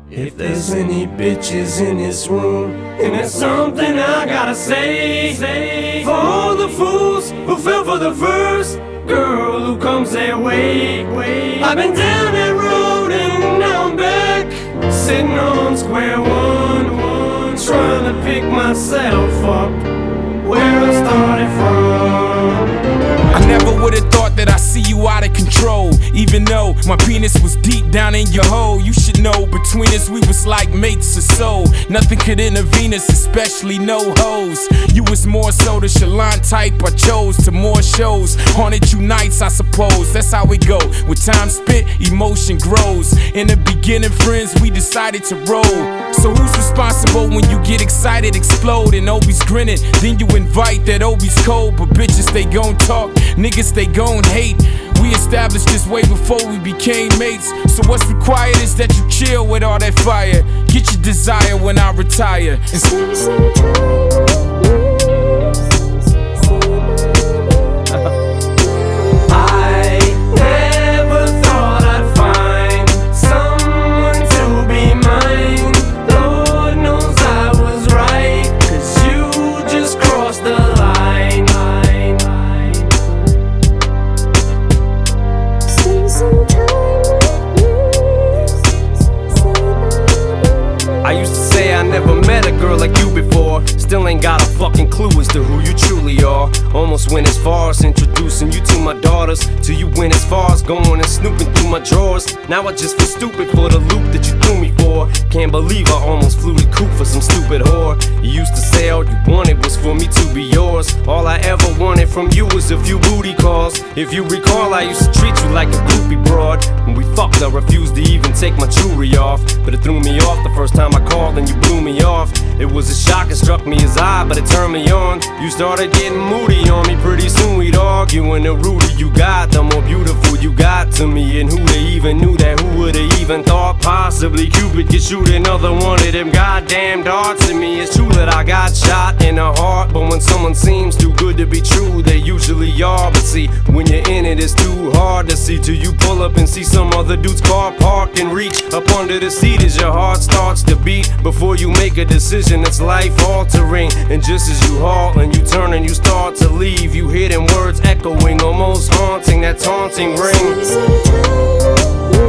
If there's any bitches in this room, and there's something I gotta say, for all the fools who fell for the first girl who comes their way. I've been down that road and now I'm back, sitting on square one, trying to pick myself up where I started from. I never would've thought that I'd see you out of control, even though my penis was deep down in your hole. You should know, between us we was like mates or so. Nothing could intervene us, especially no hoes. You was more so the Shalon type I chose, to more shows haunted you nights, I suppose. That's how it go, with time spent, emotion grows. In the beginning, friends, we decided to roll. So who's responsible when you get excited, explode, and Obi's grinning? Then you invite that Obi's cold, but bitches they gon' talk, niggas they gon' hate. We established this way before we became mates. So what's required is that you chill with all that fire. Get your desire when I retire. I used to say I never met a girl like you before. Still ain't got a fucking clue as to who you truly are. Almost went as far as introducing you to my daughters, till you went as far as going and snooping through my drawers. Now I just feel stupid for the loop that you threw me for. Can't believe I almost flew the coop for some stupid whore. You used to say all you wanted was for me to be yours. All I ever wanted from you was a few booty calls. If you recall, I used to treat you like a groupie broad. When we fucked, I refused to even take my jewelry off, but it threw me off the first time I called and you blew me off. It was a shock, it struck me as odd, but it turned me on. You started getting moody on me, pretty soon we'd argue. And the ruder you got, the more beautiful you got to me. And who they even knew that, who would've even thought possibly Cupid could shoot another one of them goddamn darts at me. It's true that I got shot in the heart, but when someone seems too good to be true, they usually are. But see, when you're in it, it's too hard to see till you pull up and see some other dude's car parked and reach up under the seat as your heart starts to beat. Before you make a decision that's life altering, and just as you halt and you turn and you start to leave, you hear them words echoing, almost haunting, that taunting ring.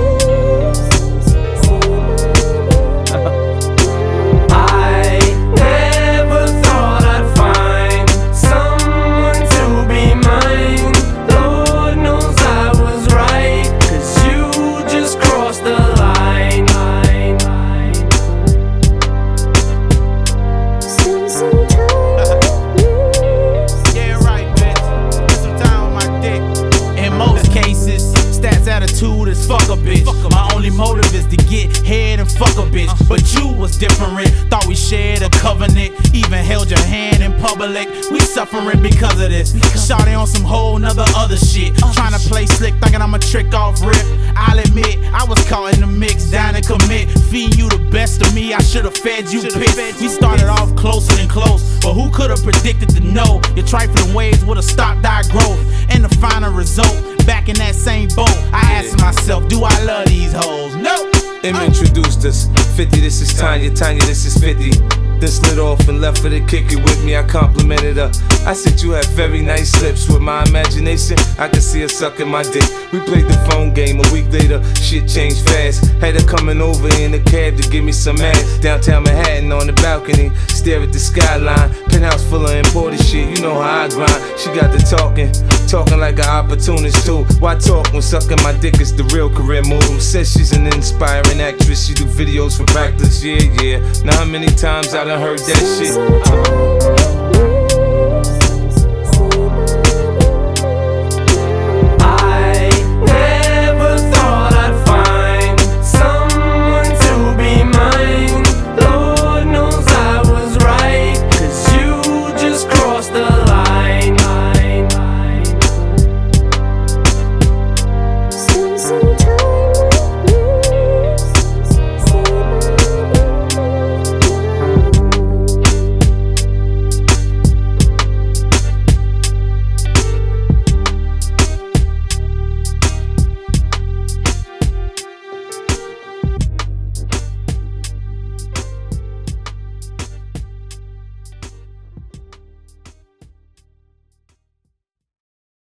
Attitude is fuck a bitch. My only motive is to get head and fuck a bitch. But you was different. Thought we shared a covenant, even held your hand in public. We suffering because of this. Shawty on some whole nother other shit, trying to play slick, thinking I'm a trick off rip. I'll admit, I was caught in the mix, down to commit. Feeding you the best of me, I should've fed you piss. We started off closer than close, but who could've predicted to know your trifling ways would've stopped our growth? And the final result, back in that same boat, I asked myself, do I love these hoes? No! Em introduced us. 50, this is Tanya, Tanya, this is 50. Then slid off and left her to kick it with me. I complimented her. I said you have very nice lips. With my imagination, I could see her sucking my dick. We played the phone game. A week later, shit changed fast. Had her coming over in a cab to give me some ass. Downtown Manhattan on the balcony, stare at the skyline. Penthouse full of imported shit, you know how I grind. She got the talking like an opportunist too. Why talk when sucking my dick is the real career move? Says she's an inspiring actress. She do videos for practice, yeah. Now how many times I done heard that shit?